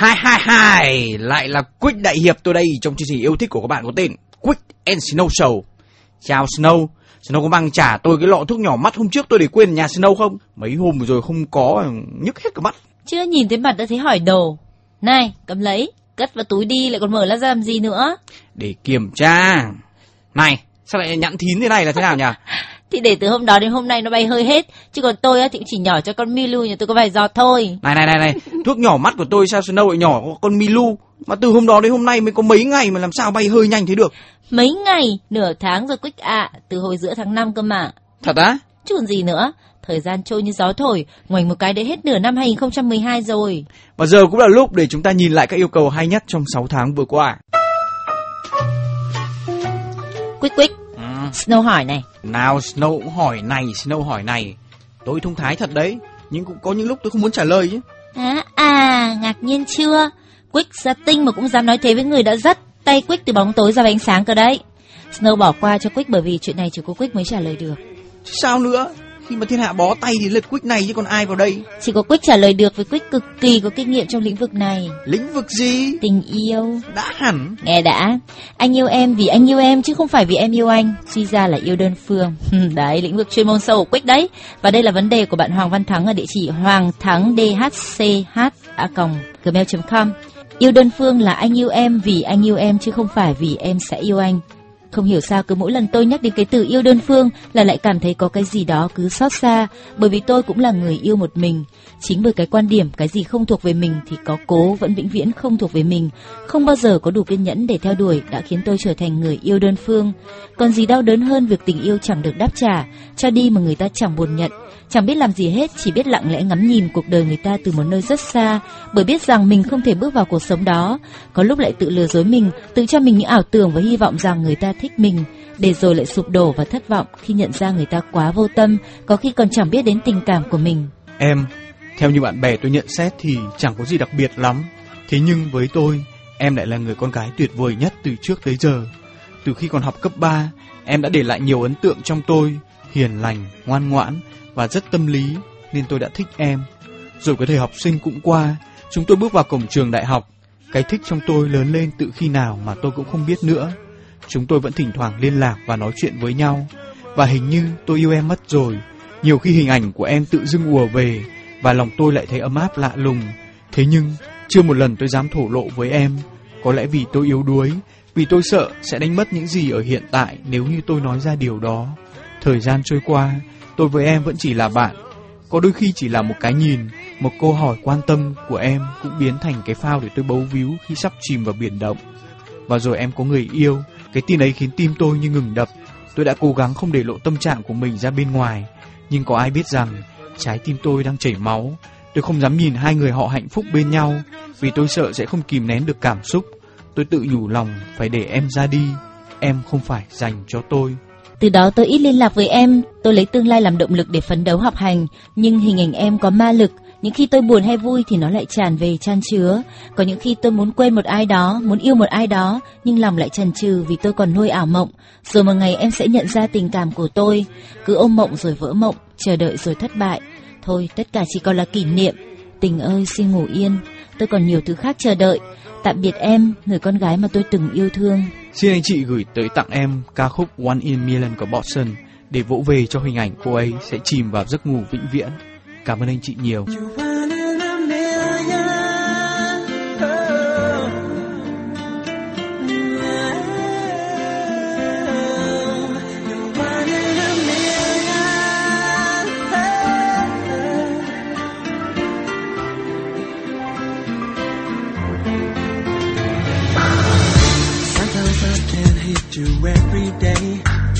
Hai, lại là Quick đại hiệp tôi đây trong chương trình yêu thích của các bạn có tên Quick and Snow Show. Chào Snow, Snow có mang trả tôi cái lọ thuốc nhỏ mắt hôm trước tôi để quên ở nhà Snow không? Mấy hôm rồi không có, nhức hết cả mắt. Chưa nhìn thấy mặt đã thấy hỏi đồ. Này, cầm lấy, cất vào túi đi, lại còn mở ra làm gì nữa? Để kiểm tra. Này, sao lại nhẵn thín thế này là thế nào nhỉ? Thì để từ hôm đó đến hôm nay nó bay hơi hết. Chứ còn tôi thì cũng chỉ nhỏ cho con Milu nhà tôi có vài giọt thôi. Này, thuốc nhỏ mắt của tôi sao Snow lại nhỏ có con Milu? Mà từ hôm đó đến hôm nay mới có mấy ngày mà làm sao bay hơi nhanh thế được? Mấy ngày, nửa tháng rồi Quick ạ, từ hồi giữa tháng 5 cơ mà. Thật á? Chứ còn gì nữa, thời gian trôi như gió thổi, ngoảnh một cái đã hết nửa năm 2012 rồi. Và giờ cũng là lúc để chúng ta nhìn lại các yêu cầu hay nhất trong 6 tháng vừa qua. Quick, Snow hỏi này. Nào Snow cũng hỏi này, Snow hỏi này. Tôi thông thái thật đấy, nhưng cũng có những lúc tôi không muốn trả lời chứ. Ngạc nhiên chưa? Quick ra tinh mà cũng dám nói thế với người đã dắt tay Quick từ bóng tối ra với ánh sáng cơ đấy. Snow bỏ qua cho Quick bởi vì chuyện này chỉ có Quick mới trả lời được. Chứ sao nữa? Khi mà thiên hạ bó tay thì lượt Quick này chứ còn ai vào đây. Chỉ có Quick trả lời được với Quick cực kỳ có kinh nghiệm trong lĩnh vực này. Lĩnh vực gì? Tình yêu. Đã hẳn. Nghe đã. Anh yêu em vì anh yêu em chứ không phải vì em yêu anh. Suy ra là yêu đơn phương. Đấy, lĩnh vực chuyên môn sâu của Quick đấy. Và đây là vấn đề của bạn Hoàng Văn Thắng ở địa chỉ hoangthangdhch@gmail.com. Yêu đơn phương là anh yêu em vì anh yêu em chứ không phải vì em sẽ yêu anh. Không hiểu sao cứ mỗi lần tôi nhắc đến cái từ yêu đơn phương là lại cảm thấy có cái gì đó cứ xót xa, bởi vì tôi cũng là người yêu một mình. Chính bởi cái quan điểm cái gì không thuộc về mình thì có cố vẫn vĩnh viễn không thuộc về mình, không bao giờ có đủ kiên nhẫn để theo đuổi đã khiến tôi trở thành người yêu đơn phương. Còn gì đau đớn hơn việc tình yêu chẳng được đáp trả, cho đi mà người ta chẳng buồn nhận, chẳng biết làm gì hết, chỉ biết lặng lẽ ngắm nhìn cuộc đời người ta từ một nơi rất xa, bởi biết rằng mình không thể bước vào cuộc sống đó. Có lúc lại tự lừa dối mình, tự cho mình những ảo tưởng và hy vọng rằng người ta thích mình, để rồi lại sụp đổ và thất vọng khi nhận ra người ta quá vô tâm, có khi còn chẳng biết đến tình cảm của mình. Em, theo như bạn bè tôi nhận xét thì chẳng có gì đặc biệt lắm. Thế nhưng với tôi, em lại là người con gái tuyệt vời nhất từ trước tới giờ. Từ khi còn học cấp 3, em đã để lại nhiều ấn tượng trong tôi, hiền lành, ngoan ngoãn và rất tâm lý, nên tôi đã thích em. Rồi cái thời học sinh cũng qua, chúng tôi bước vào cổng trường đại học. Cái thích trong tôi lớn lên từ khi nào mà tôi cũng không biết nữa. Chúng tôi vẫn thỉnh thoảng liên lạc và nói chuyện với nhau. Và hình như tôi yêu em mất rồi. Nhiều khi hình ảnh của em tự dưng ùa về và lòng tôi lại thấy ấm áp lạ lùng. Thế nhưng chưa một lần tôi dám thổ lộ với em. Có lẽ vì tôi yếu đuối, vì tôi sợ sẽ đánh mất những gì ở hiện tại nếu như tôi nói ra điều đó. Thời gian trôi qua, tôi với em vẫn chỉ là bạn. Có đôi khi chỉ là một cái nhìn, một câu hỏi quan tâm của em cũng biến thành cái phao để tôi bấu víu khi sắp chìm vào biển động. Và rồi em có người yêu. Cái tin ấy khiến tim tôi như ngừng đập. Tôi đã cố gắng không để lộ tâm trạng của mình ra bên ngoài, nhưng có ai biết rằng trái tim tôi đang chảy máu. Tôi không dám nhìn hai người họ hạnh phúc bên nhau, vì tôi sợ sẽ không kìm nén được cảm xúc. Tôi tự nhủ lòng phải để em ra đi. Em không phải dành cho tôi. Từ đó tôi ít liên lạc với em. Tôi lấy tương lai làm động lực để phấn đấu học hành, nhưng hình ảnh em có ma lực. Những khi tôi buồn hay vui thì nó lại tràn về chan chứa. Có những khi tôi muốn quên một ai đó, muốn yêu một ai đó, nhưng lòng lại chần chừ vì tôi còn nuôi ảo mộng. Rồi một ngày em sẽ nhận ra tình cảm của tôi. Cứ ôm mộng rồi vỡ mộng, chờ đợi rồi thất bại. Thôi, tất cả chỉ còn là kỷ niệm. Tình ơi, xin ngủ yên. Tôi còn nhiều thứ khác chờ đợi. Tạm biệt em, người con gái mà tôi từng yêu thương. Xin anh chị gửi tới tặng em ca khúc One in Million của Boston để vỗ về cho hình ảnh cô ấy sẽ chìm vào giấc ngủ vĩnh viễn. Cảm ơn anh chị nhiều. You every day.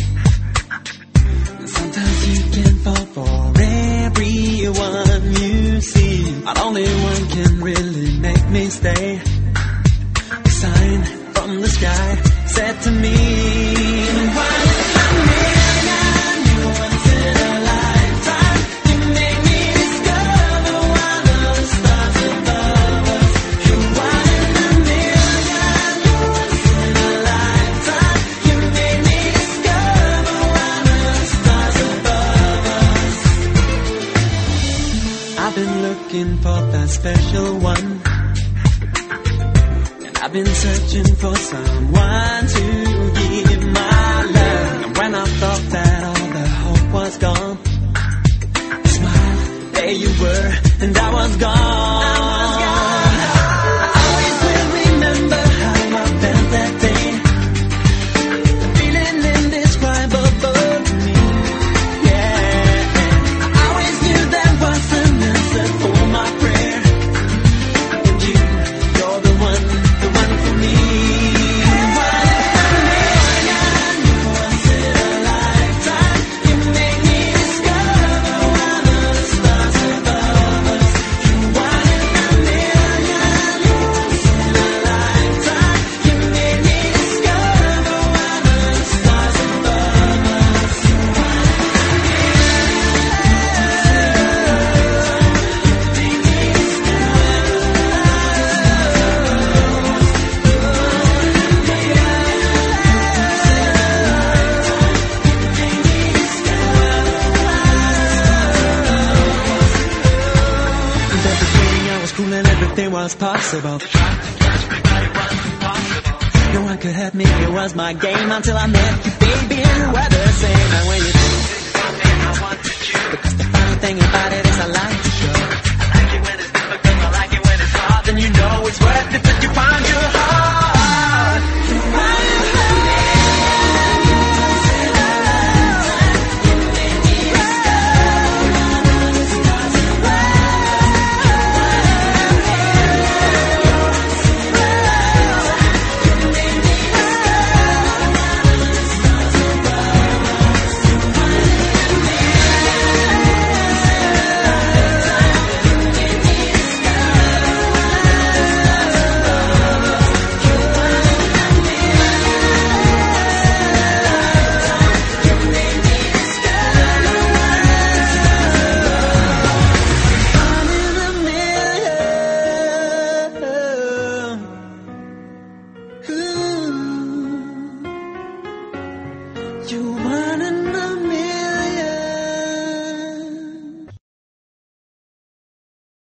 Sometimes you can fall for everyone you see, but only one can really make me stay. A sign from the sky said to me, one in a million, you once in a lifetime. You make me discover one of the stars above us. You're one in a million, you once in a lifetime. You make me discover one of the stars above us. I've been looking for that special one. I've been searching for someone to give my love. And when I thought that all the hope was gone, smile, there you were, and I was gone. I always will remember how I felt that day. The feeling indescribable to me. Yeah, I always knew there was an answer for my prayer. And you're the one for me. Was it a lifetime? You made me discover one of the stars above us. You're one in a million. Was it a lifetime? You made me discover one of the stars above us. You're one in a I was cool and everything was possible. No one could hurt me, it was my game until I met you, baby, and you were the same. And when you do something I wanted you, because the funny thing about it is I like to show. I like it when it's difficult, I like it when it's hard, then you know it's worth it, that you find your heart. You find your heart. You